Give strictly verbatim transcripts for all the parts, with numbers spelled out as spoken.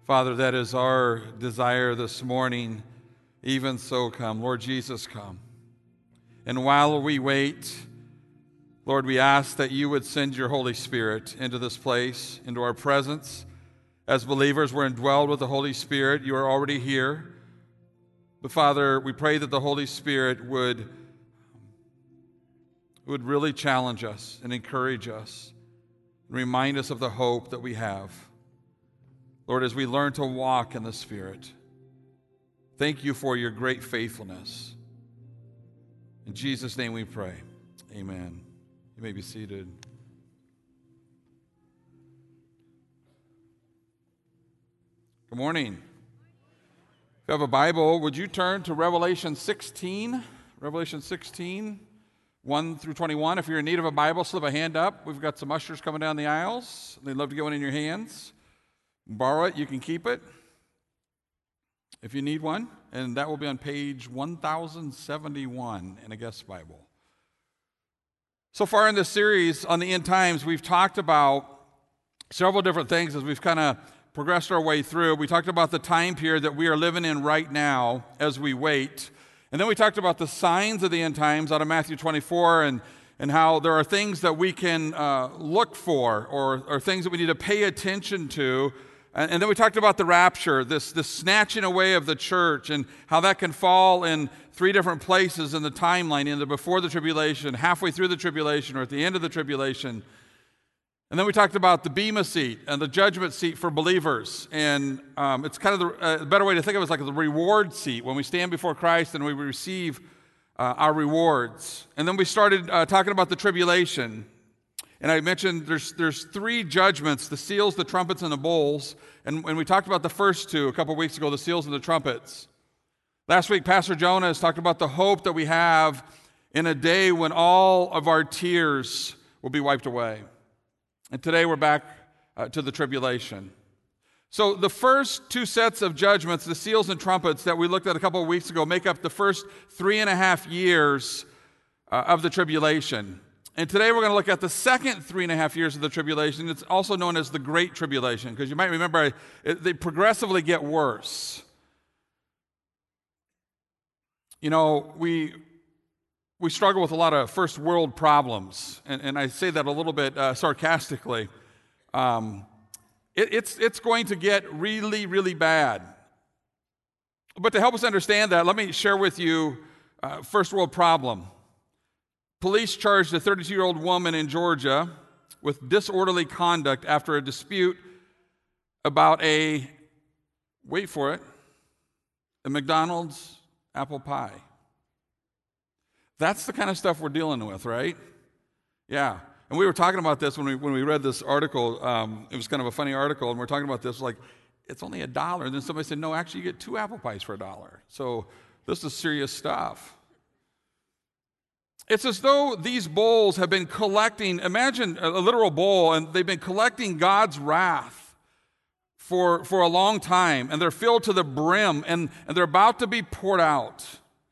Father, that is our desire this morning. Even so, come. Lord Jesus, come. And while we wait, Lord, we ask that you would send your Holy Spirit into this place, into our presence. As believers, we're indwelled with the Holy Spirit. You are already here. But Father, we pray that the Holy Spirit would, would really challenge us and encourage us and remind us of the hope that we have. Lord, as we learn to walk in the Spirit, thank you for your great faithfulness. In Jesus' name we pray. Amen. You may be seated. Good morning. If you have a Bible, would you turn to Revelation sixteen? Revelation sixteen, one through twenty-one. If you're in need of a Bible, slip a hand up. We've got some ushers coming down the aisles. They'd love to get one in your hands. Borrow it. You can keep it if you need one. And that will be on page one thousand seventy-one in a guest Bible. So far in this series on the end times, we've talked about several different things as we've kind of progressed our way through. We talked about the time period that we are living in right now as we wait. And then we talked about the signs of the end times out of Matthew twenty-four and, and how there are things that we can uh, look for or, or things that we need to pay attention to. And, and then we talked about the rapture, this, this snatching away of the church and how that can fall in three different places in the timeline, either before the tribulation, halfway through the tribulation, or at the end of the tribulation. And then we talked about the Bema seat and the judgment seat for believers. And um, it's kind of the uh, better way to think of it is like the reward seat when we stand before Christ and we receive uh, our rewards. And then we started uh, talking about the tribulation. And I mentioned there's there's three judgments, the seals, the trumpets, and the bowls. And, and we talked about the first two a couple weeks ago, the seals and the trumpets. Last week, Pastor Jonas talked about the hope that we have in a day when all of our tears will be wiped away. And today we're back uh, to the tribulation. So the first two sets of judgments, the seals and trumpets that we looked at a couple of weeks ago, make up the first three and a half years uh, of the tribulation. And today we're going to look at the second three and a half years of the tribulation. It's also known as the Great Tribulation, because you might remember it, they progressively get worse. You know, we we struggle with a lot of first world problems, and, and I say that a little bit uh, sarcastically. Um, it, it's it's going to get really, really bad. But to help us understand that, let me share with you uh, first world problem. Police charged a thirty-two-year-old woman in Georgia with disorderly conduct after a dispute about a, wait for it, a McDonald's apple pie. That's the kind of stuff we're dealing with, right? Yeah. And we were talking about this when we when we read this article. Um, it was kind of a funny article, and we're talking about this like, it's only a dollar. And then somebody said, no, actually you get two apple pies for a dollar. So this is serious stuff. It's as though these bowls have been collecting, imagine a literal bowl, and they've been collecting God's wrath for, for a long time, and they're filled to the brim, and, and they're about to be poured out.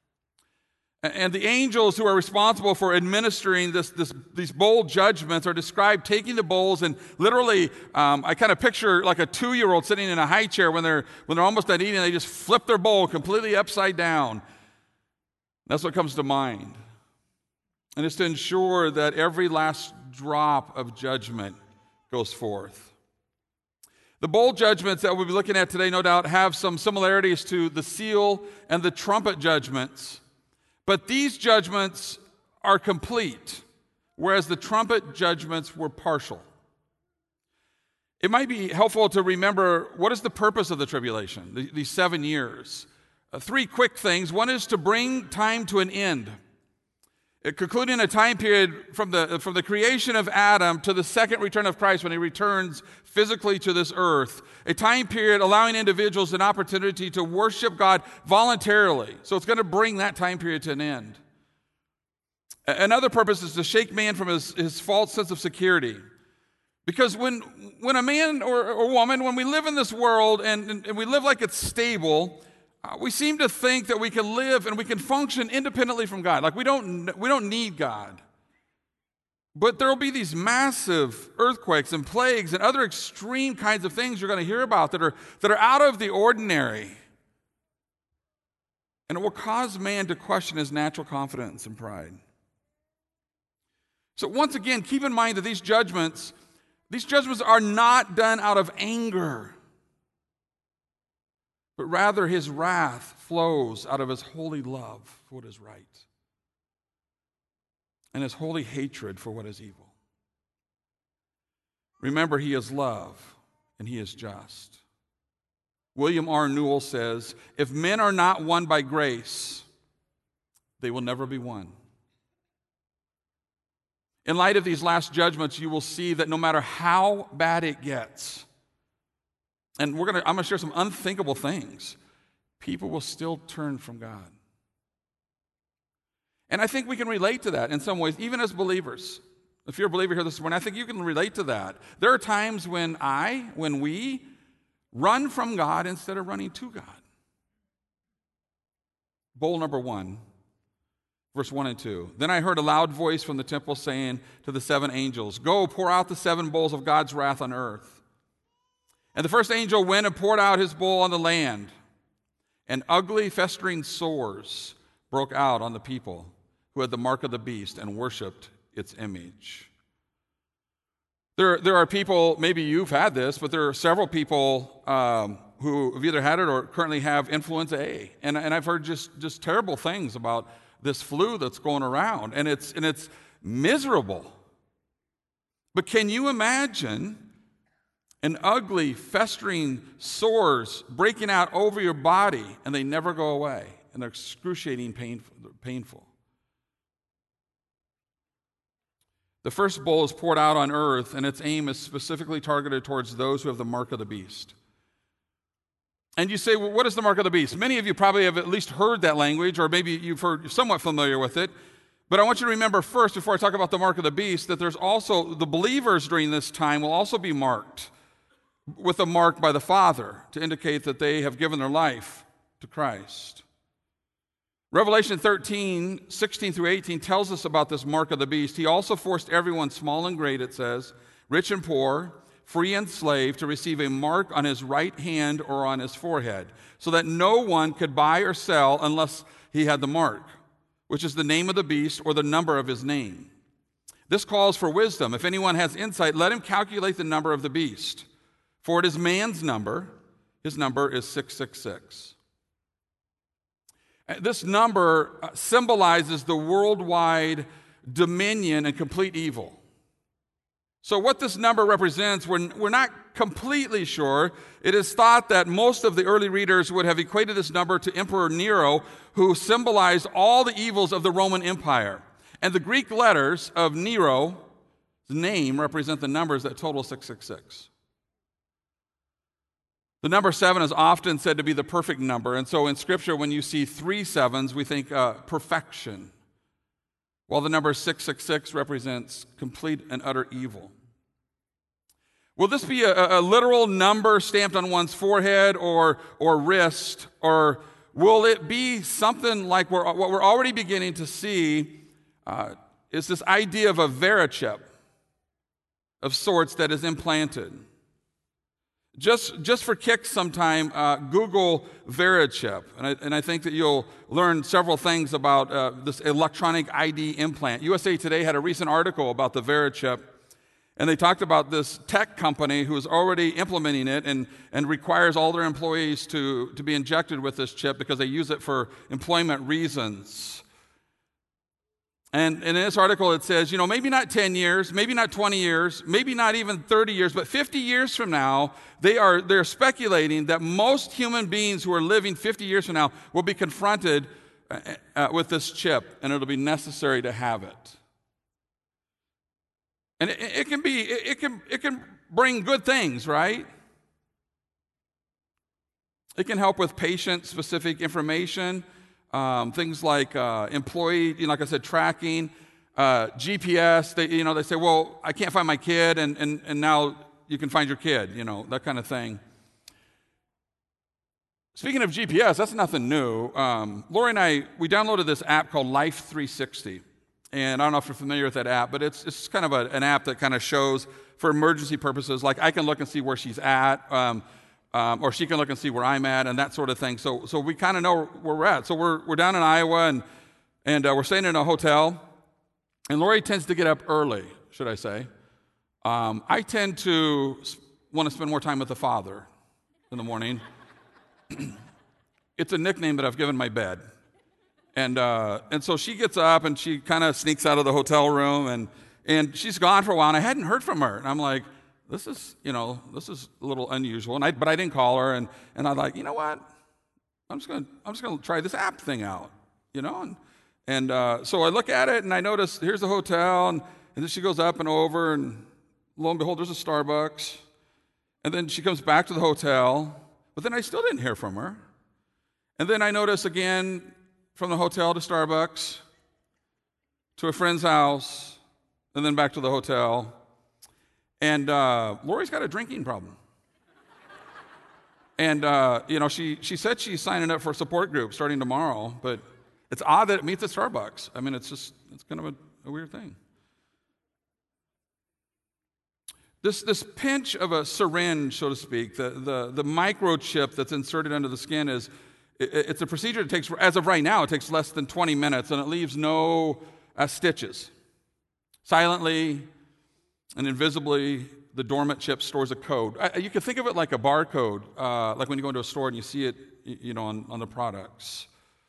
And the angels who are responsible for administering this, this, these bowl judgments are described taking the bowls and literally, um, I kind of picture like a two-year-old sitting in a high chair when they're, when they're almost done eating, they just flip their bowl completely upside down. That's what comes to mind. And it's to ensure that every last drop of judgment goes forth. The bowl judgments that we'll be looking at today, no doubt, have some similarities to the seal and the trumpet judgments. But these judgments are complete, whereas the trumpet judgments were partial. It might be helpful to remember what is the purpose of the tribulation, these seven years. Uh, three quick things. One is to bring time to an end. It concluding a time period from the, from the creation of Adam to the second return of Christ when he returns physically to this earth. A time period allowing individuals an opportunity to worship God voluntarily. So it's going to bring that time period to an end. Another purpose is to shake man from his, his false sense of security. Because when, when a man or a woman, when we live in this world and, and, and we live like it's stable, Uh, we seem to think that we can live and we can function independently from God. Like we don't we don't need God. But there will be these massive earthquakes and plagues and other extreme kinds of things you're going to hear about that are, that are out of the ordinary. And it will cause man to question his natural confidence and pride. So once again, keep in mind that these judgments, these judgments are not done out of anger, but rather his wrath flows out of his holy love for what is right and his holy hatred for what is evil. Remember, he is love and he is just. William R. Newell says, if men are not won by grace, they will never be won. In light of these last judgments, you will see that no matter how bad it gets, and we're gonna, I'm going to share some unthinkable things, people will still turn from God. And I think we can relate to that in some ways, even as believers. If you're a believer here this morning, I think you can relate to that. There are times when I, when we, run from God instead of running to God. Bowl number one, verse one and two. Then I heard a loud voice from the temple saying to the seven angels, go, pour out the seven bowls of God's wrath on earth. And the first angel went and poured out his bowl on the land, and ugly, festering sores broke out on the people who had the mark of the beast and worshipped its image. There, there are people, maybe you've had this, but there are several people um, who have either had it or currently have influenza A. And, and I've heard just, just terrible things about this flu that's going around, and it's, and it's miserable. But can you imagine an ugly, festering sores breaking out over your body, and they never go away, and they're excruciating painful, painful? The first bowl is poured out on earth, and its aim is specifically targeted towards those who have the mark of the beast. And you say, well, what is the mark of the beast? Many of you probably have at least heard that language, or maybe you've heard, you're somewhat familiar with it. But I want you to remember first, before I talk about the mark of the beast, that there's also, the believers during this time will also be marked with a mark by the Father to indicate that they have given their life to Christ. Revelation thirteen, sixteen through eighteen tells us about this mark of the beast. He also forced everyone, small and great, it says, rich and poor, free and slave, to receive a mark on his right hand or on his forehead, so that no one could buy or sell unless he had the mark, which is the name of the beast or the number of his name. This calls for wisdom. If anyone has insight, let him calculate the number of the beast, for it is man's number. His number is six six six. This number symbolizes the worldwide dominion and complete evil. So what this number represents, we're, we're not completely sure. It is thought that most of the early readers would have equated this number to Emperor Nero, who symbolized all the evils of the Roman Empire. And the Greek letters of Nero's name represent the numbers that total six six six. The number seven is often said to be the perfect number, and so in Scripture, when you see three sevens, we think uh, perfection, while the number six six six represents complete and utter evil. Will this be a, a literal number stamped on one's forehead or, or wrist, or will it be something like we're, what we're already beginning to see uh, is this idea of a Verichip of sorts that is implanted? Just, just for kicks sometime, uh, Google Verichip, and I, and I think that you'll learn several things about uh, this electronic I D implant. U S A Today had a recent article about the Verichip, and they talked about this tech company who is already implementing it and, and requires all their employees to, to be injected with this chip because they use it for employment reasons. And, and in this article it says, you know, maybe not ten years, maybe not twenty years, maybe not even thirty years, but fifty years from now, they are they're speculating that most human beings who are living fifty years from now will be confronted uh, uh, with this chip, and it'll be necessary to have it. And it, it can be, it, it can it can bring good things, right? It can help with patient-specific information. Um, things like uh, employee, you know, like I said, tracking, uh, G P S. They, you know, they say, well, I can't find my kid, and, and, and now you can find your kid, you know, that kind of thing. Speaking of G P S, that's nothing new. Um, Lori and I, we downloaded this app called Life three sixty. And I don't know if you're familiar with that app, but it's it's kind of a, an app that kind of shows for emergency purposes, like I can look and see where she's at, um, um, or she can look and see where I'm at, and that sort of thing. So so we kind of know where we're at. So we're we're down in Iowa, and and uh, we're staying in a hotel. And Lori tends to get up early, should I say. Um, I tend to want to spend more time with the Father in the morning. It's a nickname that I've given my bed. And uh, and so she gets up and she kind of sneaks out of the hotel room, and and she's gone for a while, and I hadn't heard from her. And I'm like, this is, you know, this is a little unusual. And I, but I didn't call her, and, and I'm like, you know what? I'm just gonna I'm just gonna try this app thing out, you know. And and uh, so I look at it, and I notice here's the hotel, and, and then she goes up and over, and lo and behold, there's a Starbucks. And then she comes back to the hotel, but then I still didn't hear from her. And then I notice again, from the hotel to Starbucks, to a friend's house, and then back to the hotel. And uh, Lori's got a drinking problem. And, uh, you know, she, she said she's signing up for a support group starting tomorrow, but it's odd that it meets at Starbucks. I mean, it's just, it's kind of a, a weird thing. This, this pinch of a syringe, so to speak, the, the, the microchip that's inserted under the skin is, it's a procedure that takes, as of right now, it takes less than twenty minutes, and it leaves no uh, stitches. Silently and invisibly, the dormant chip stores a code. I, you can think of it like a barcode, uh, like when you go into a store and you see it, you know, on, on the products.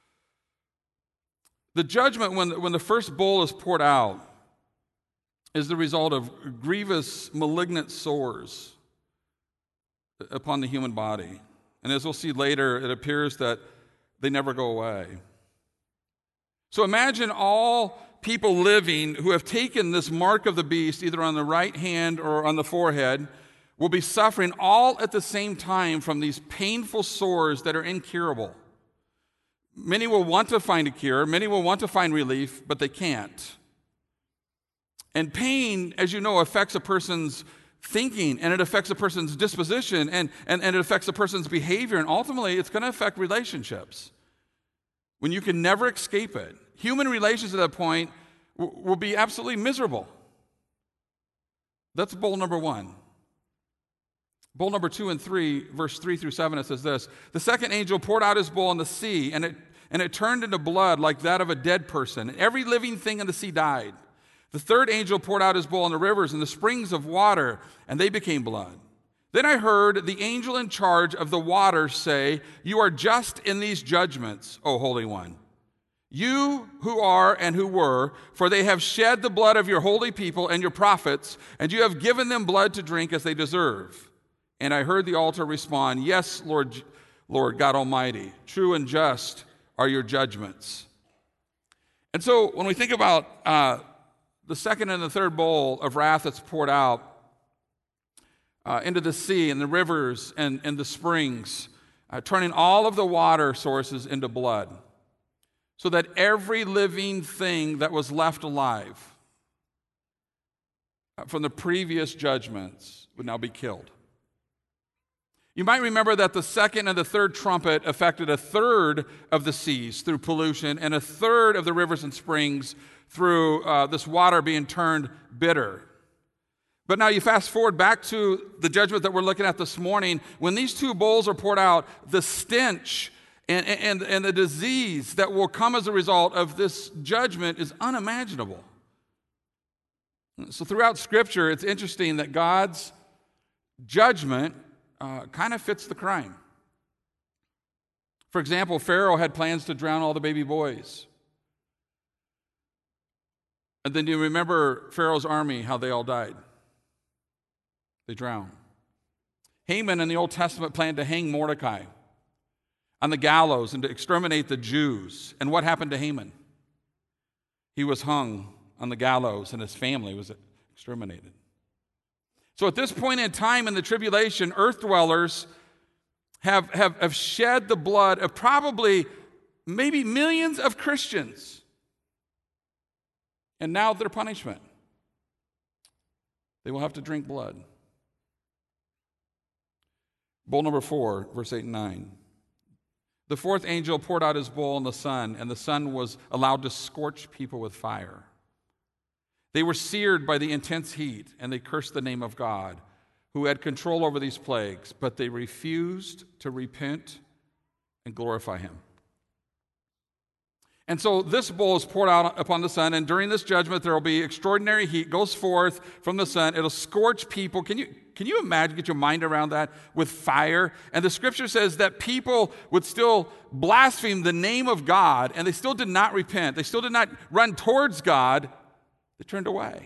The judgment, when, when the first bowl is poured out, is the result of grievous, malignant sores upon the human body. And as we'll see later, it appears that they never go away. So imagine all people living who have taken this mark of the beast, either on the right hand or on the forehead, will be suffering all at the same time from these painful sores that are incurable. Many will want to find a cure, many will want to find relief, but they can't. And pain, as you know, affects a person's thinking, and it affects a person's disposition, and, and, and it affects a person's behavior, and ultimately it's going to affect relationships when you can never escape it. Human relations at that point w- will be absolutely miserable. That's bowl number one. Bowl number two and three, verse three through seven, it says this: the second angel poured out his bowl in the sea, and it, and it turned into blood like that of a dead person, and every living thing in the sea died. The third angel poured out his bowl on the rivers and the springs of water, and they became blood. Then I heard the angel in charge of the waters say, "You are just in these judgments, O Holy One. You who are and who were, for they have shed the blood of your holy people and your prophets, and you have given them blood to drink as they deserve." And I heard the altar respond, "Yes, Lord, Lord God Almighty, true and just are your judgments." And so when we think about uh, the second and the third bowl of wrath that's poured out uh, into the sea and the rivers and, and the springs, uh, turning all of the water sources into blood, so that every living thing that was left alive uh, from the previous judgments would now be killed. You might remember that the second and the third trumpet affected a third of the seas through pollution, and a third of the rivers and springs through uh, this water being turned bitter. But now you fast forward back to the judgment that we're looking at this morning. When these two bowls are poured out, the stench and, and, and the disease that will come as a result of this judgment is unimaginable. So throughout Scripture, it's interesting that God's judgment uh, kind of fits the crime. For example, Pharaoh had plans to drown all the baby boys. And then you remember Pharaoh's army, how they all died. They drowned. Haman in the Old Testament planned to hang Mordecai on the gallows and to exterminate the Jews. And what happened to Haman? He was hung on the gallows and his family was exterminated. So at this point in time in the tribulation, earth dwellers have, have, have shed the blood of probably maybe millions of Christians. And now their punishment, they will have to drink blood. Bowl number four, verse eight and nine. The fourth angel poured out his bowl on the sun, and the sun was allowed to scorch people with fire. They were seared by the intense heat, and they cursed the name of God, who had control over these plagues, but they refused to repent and glorify him. And so this bowl is poured out upon the sun, and during this judgment there will be extraordinary heat, goes forth from the sun. It'll scorch people. Can you, can you imagine, get your mind around that, with fire? And the scripture says that people would still blaspheme the name of God, and they still did not repent. They still did not run towards God. They turned away.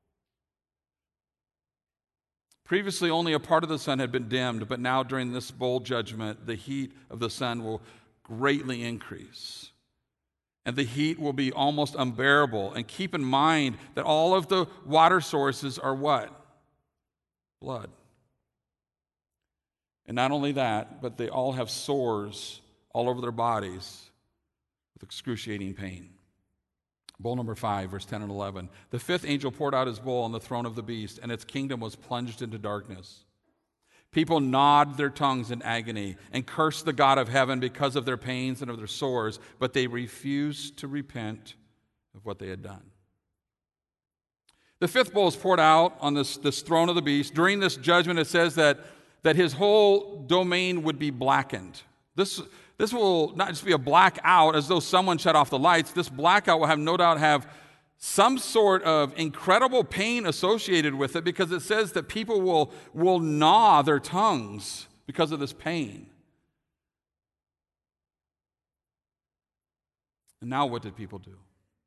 Previously, only a part of the sun had been dimmed, but now during this bowl judgment, the heat of the sun will greatly increase. And the heat will be almost unbearable. And keep in mind that all of the water sources are what? Blood. And not only that, but they all have sores all over their bodies with excruciating pain. Bowl number five, verse ten and eleven. The fifth angel poured out his bowl on the throne of the beast, and its kingdom was plunged into darkness. People gnawed their tongues in agony and cursed the God of heaven because of their pains and of their sores, but they refused to repent of what they had done. The fifth bowl is poured out on this, this throne of the beast. During this judgment, it says that, that his whole domain would be blackened. This This will not just be a blackout as though someone shut off the lights. This blackout will have no doubt have some sort of incredible pain associated with it, because it says that people will, will gnaw their tongues because of this pain. And now what did people do?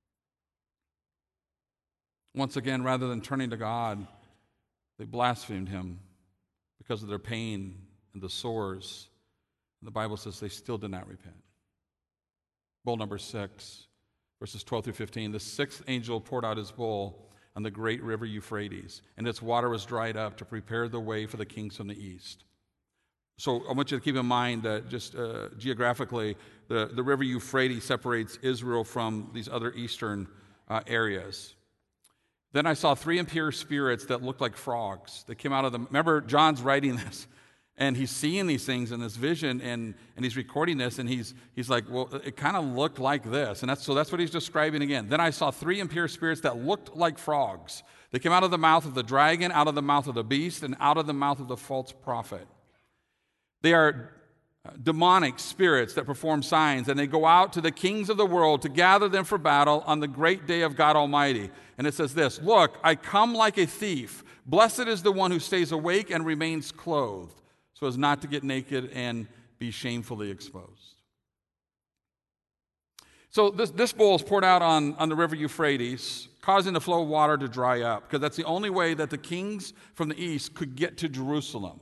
Once again, rather than turning to God, they blasphemed him because of their pain and the sores. The Bible says they still did not repent. Bowl number six, verses twelve through fifteen. The sixth angel poured out his bowl on the great river Euphrates, and its water was dried up to prepare the way for the kings from the east. So I want you to keep in mind that just uh, geographically, the, the river Euphrates separates Israel from these other eastern uh, areas. Then I saw three impure spirits that looked like frogs. They came out of the... Remember, John's writing this. And he's seeing these things in this vision, and, and he's recording this, and he's he's like, well, it kind of looked like this. And that's so that's what he's describing again. Then I saw three impure spirits that looked like frogs. They came out of the mouth of the dragon, out of the mouth of the beast, and out of the mouth of the false prophet. They are demonic spirits that perform signs, and they go out to the kings of the world to gather them for battle on the great day of God Almighty. And it says this, "Look, I come like a thief. Blessed is the one who stays awake and remains clothed, so as not to get naked and be shamefully exposed." So this, this bowl is poured out on, on the river Euphrates, causing the flow of water to dry up, because that's the only way that the kings from the east could get to Jerusalem.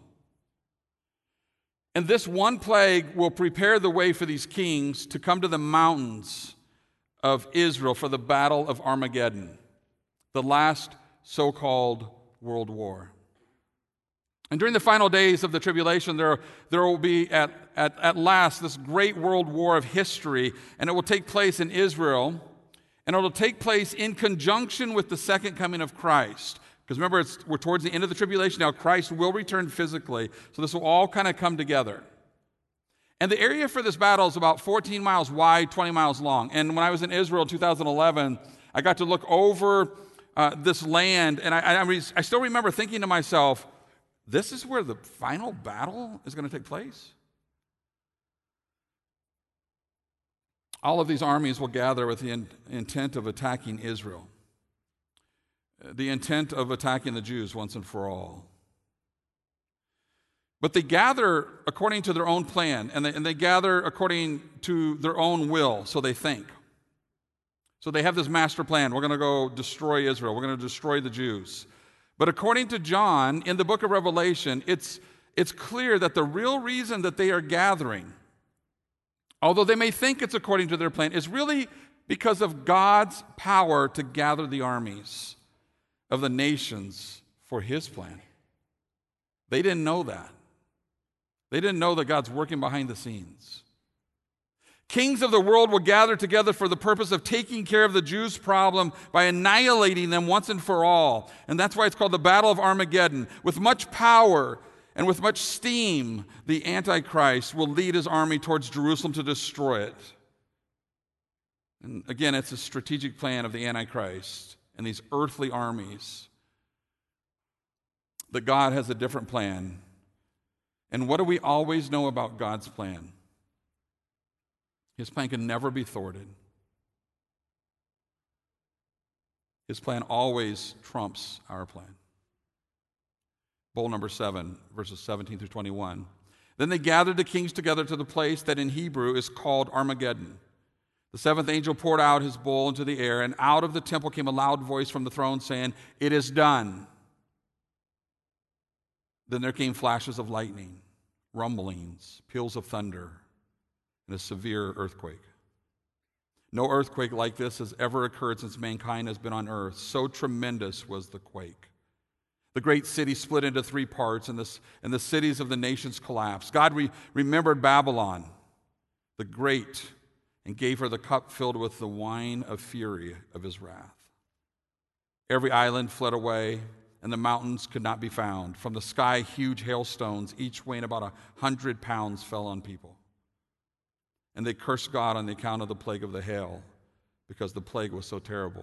And this one plague will prepare the way for these kings to come to the mountains of Israel for the battle of Armageddon, the last so-called world war. And during the final days of the tribulation, there, there will be at, at, at last this great world war of history, and it will take place in Israel, and it will take place in conjunction with the second coming of Christ. Because remember, it's, we're towards the end of the tribulation now. Christ will return physically, so this will all kind of come together. And the area for this battle is about fourteen miles wide, twenty miles long. And when I was in Israel in two thousand eleven, I got to look over uh, this land, and I, I, I still remember thinking to myself, this is where the final battle is going to take place? All of these armies will gather with the in, intent of attacking Israel, the intent of attacking the Jews once and for all. But they gather according to their own plan, and they, and they gather according to their own will, so they think. So they have this master plan. We're going to go destroy Israel. We're going to destroy the Jews. But according to John, in the book of Revelation, it's, it's clear that the real reason that they are gathering, although they may think it's according to their plan, is really because of God's power to gather the armies of the nations for his plan. They didn't know that. They didn't know that God's working behind the scenes. Kings of the world will gather together for the purpose of taking care of the Jews' problem by annihilating them once and for all. And that's why it's called the Battle of Armageddon. With much power and with much steam, the Antichrist will lead his army towards Jerusalem to destroy it. And again, it's a strategic plan of the Antichrist and these earthly armies. That God has a different plan. And what do we always know about God's plan? His plan can never be thwarted. His plan always trumps our plan. Bowl number seven, verses seventeen through twenty-one. Then they gathered the kings together to the place that in Hebrew is called Armageddon. The seventh angel poured out his bowl into the air, and out of the temple came a loud voice from the throne saying, "It is done." Then there came flashes of lightning, rumblings, peals of thunder, and a severe earthquake. No earthquake like this has ever occurred since mankind has been on earth. So tremendous was the quake. The great city split into three parts, and, this, and the cities of the nations collapsed. God re- remembered Babylon, the great, and gave her the cup filled with the wine of fury of his wrath. Every island fled away, and the mountains could not be found. From the sky, huge hailstones, each weighing about a hundred pounds, fell on people. And they cursed God on the account of the plague of the hail, because the plague was so terrible.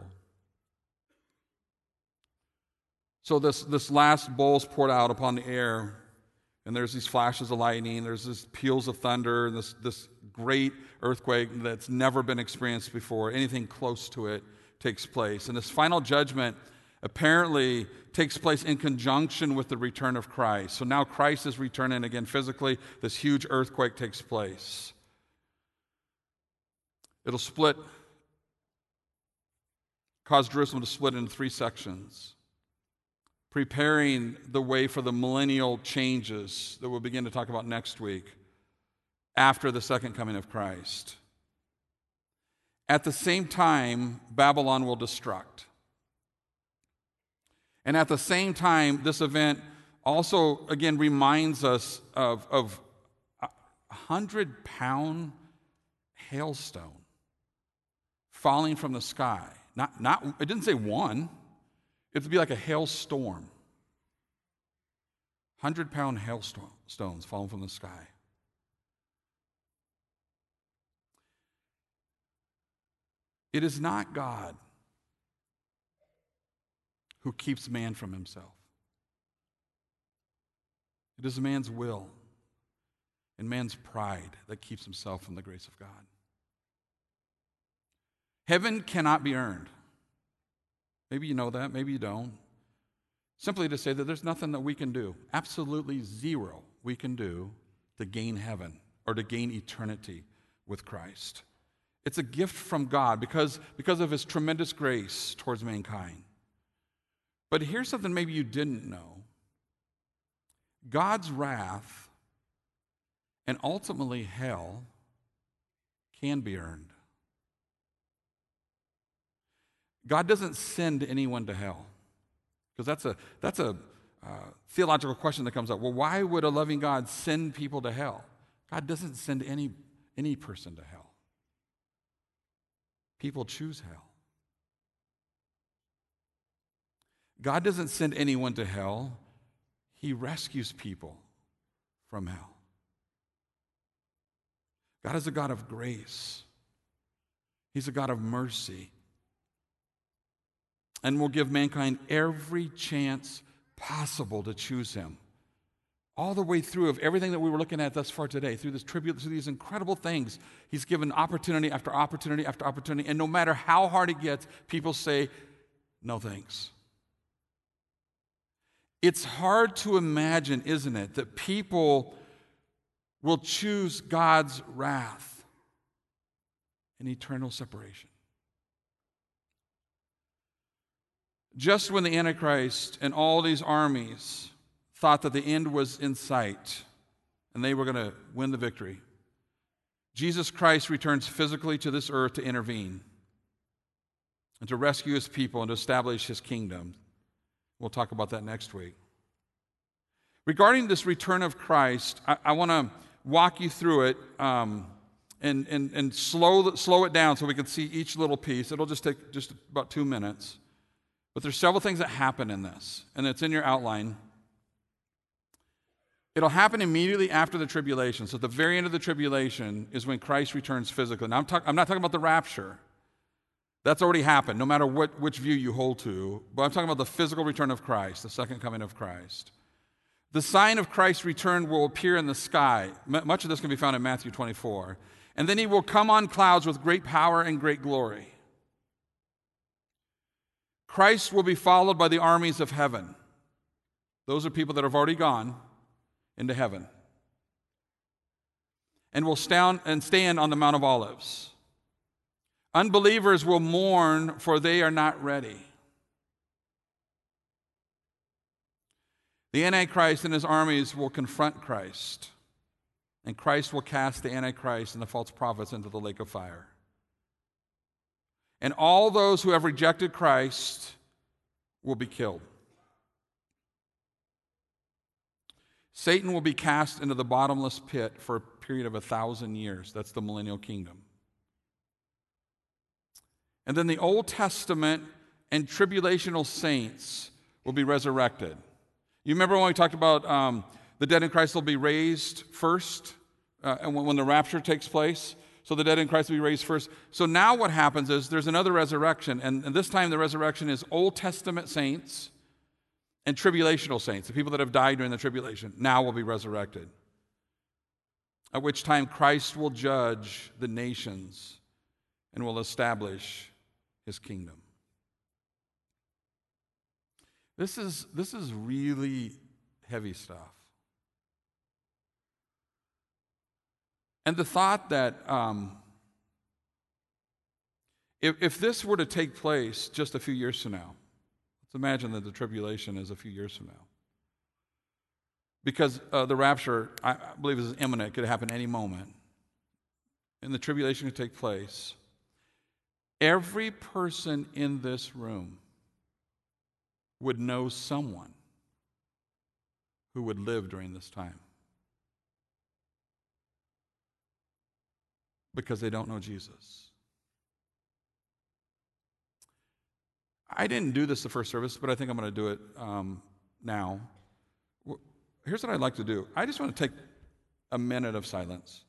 So this, this last bowl is poured out upon the air, and there's these flashes of lightning, there's these peals of thunder, and this, this great earthquake that's never been experienced before. Anything close to it takes place. And this final judgment apparently takes place in conjunction with the return of Christ. So now Christ is returning again physically. This huge earthquake takes place. It'll split, cause Jerusalem to split into three sections, preparing the way for the millennial changes that we'll begin to talk about next week after the second coming of Christ. At the same time, Babylon will destruct. And at the same time, this event also, again, reminds us of, of a hundred-pound hailstone falling from the sky. Not, not, it didn't say one. It would be like a hailstorm. Hundred-pound hailstones falling from the sky. It is not God who keeps man from himself. It is man's will and man's pride that keeps himself from the grace of God. Heaven cannot be earned. Maybe you know that, maybe you don't. Simply to say that there's nothing that we can do, absolutely zero we can do to gain heaven or to gain eternity with Christ. It's a gift from God because, because of his tremendous grace towards mankind. But here's something maybe you didn't know. God's wrath and ultimately hell can be earned. God doesn't send anyone to hell. Because that's a, that's a uh, theological question that comes up. Well, why would a loving God send people to hell? God doesn't send any, any person to hell. People choose hell. God doesn't send anyone to hell. He rescues people from hell. God is a God of grace. He's a God of mercy. And will give mankind every chance possible to choose him. All the way through of everything that we were looking at thus far today, through this tribute, through these incredible things, he's given opportunity after opportunity after opportunity. And no matter how hard it gets, people say, no thanks. It's hard to imagine, isn't it, that people will choose God's wrath and eternal separation. Just when the Antichrist and all these armies thought that the end was in sight and they were going to win the victory, Jesus Christ returns physically to this earth to intervene and to rescue his people and to establish his kingdom. We'll talk about that next week. Regarding this return of Christ, I, I want to walk you through it um, and, and, and slow, slow it down so we can see each little piece. It'll just take just about two minutes. But there's several things that happen in this, and it's in your outline. It'll happen immediately after the tribulation. So at the very end of the tribulation is when Christ returns physically. Now I'm, talk, I'm not talking about the rapture. That's already happened, no matter what, which view you hold to. But I'm talking about the physical return of Christ, the second coming of Christ. The sign of Christ's return will appear in the sky. M- much of this can be found in Matthew twenty-four. And then he will come on clouds with great power and great glory. Christ will be followed by the armies of heaven. Those are people that have already gone into heaven. And will stand and stand on the Mount of Olives. Unbelievers will mourn, for they are not ready. The Antichrist and his armies will confront Christ, and Christ will cast the Antichrist and the false prophets into the lake of fire. And all those who have rejected Christ will be killed. Satan will be cast into the bottomless pit for a period of a thousand years. That's the millennial kingdom. And then the Old Testament and tribulational saints will be resurrected. You remember when we talked about um, the dead in Christ will be raised first, uh, and when, when the rapture takes place? So the dead in Christ will be raised first. So now what happens is there's another resurrection, and, and this time the resurrection is Old Testament saints and tribulational saints, the people that have died during the tribulation, now will be resurrected. At which time Christ will judge the nations and will establish his kingdom. This is, this is really heavy stuff. And the thought that um, if, if this were to take place just a few years from now, let's imagine that the tribulation is a few years from now. Because uh, the rapture, I, I believe, is imminent, it could happen any moment. And the tribulation could take place. Every person in this room would know someone who would live during this time. Because they don't know Jesus. I didn't do this the first service, but I think I'm going to do it um, now. Here's what I'd like to do. I just want to take a minute of silence.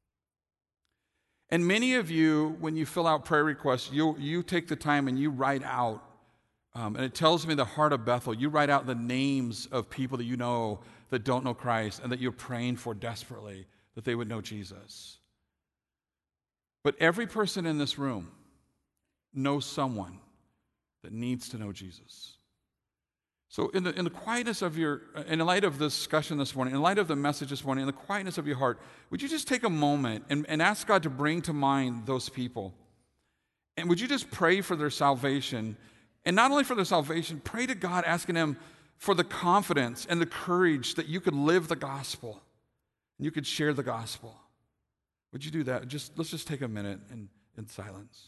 And many of you, when you fill out prayer requests, you you take the time and you write out, um, and it tells me the heart of Bethel. You write out the names of people that you know that don't know Christ and that you're praying for desperately, that they would know Jesus. But every person in this room knows someone that needs to know Jesus. So in the, in the quietness of your, in light of this discussion this morning, in light of the message this morning, in the quietness of your heart, would you just take a moment and, and ask God to bring to mind those people? And would you just pray for their salvation? And not only for their salvation, pray to God, asking him for the confidence and the courage that you could live the gospel and you could share the gospel. Would you do that? Just let's just take a minute in, in silence.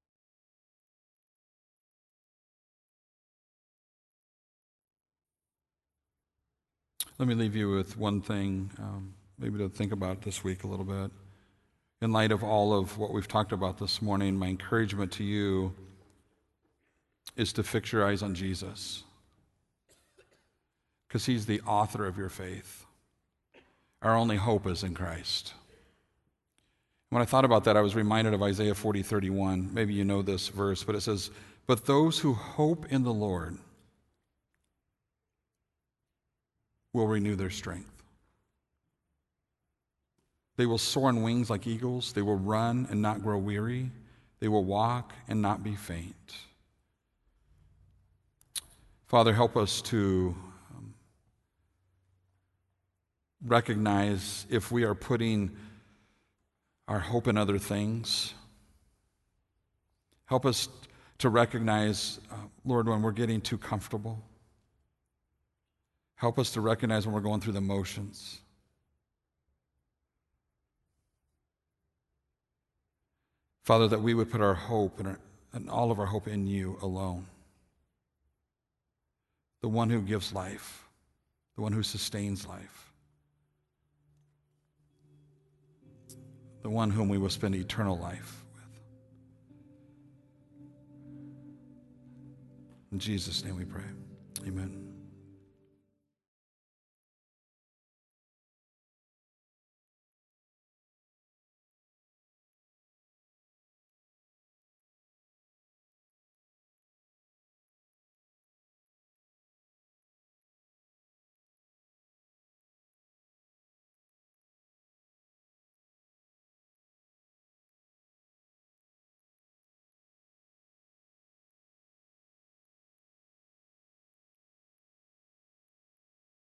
Let me leave you with one thing, um, maybe to think about this week a little bit. In light of all of what we've talked about this morning, my encouragement to you is to fix your eyes on Jesus, because he's the author of your faith. Our only hope is in Christ. When I thought about that, I was reminded of Isaiah forty thirty-one. Maybe you know this verse, but it says, "But those who hope in the Lord will renew their strength. They will soar on wings like eagles. They will run and not grow weary. They will walk and not be faint." Father, help us to um, recognize if we are putting our hope in other things. Help us to recognize, uh, Lord, when we're getting too comfortable. Help us to recognize when we're going through the motions. Father, that we would put our hope and, our, and all of our hope in you alone. The one who gives life, the one who sustains life, the one whom we will spend eternal life with. In Jesus' name we pray. Amen.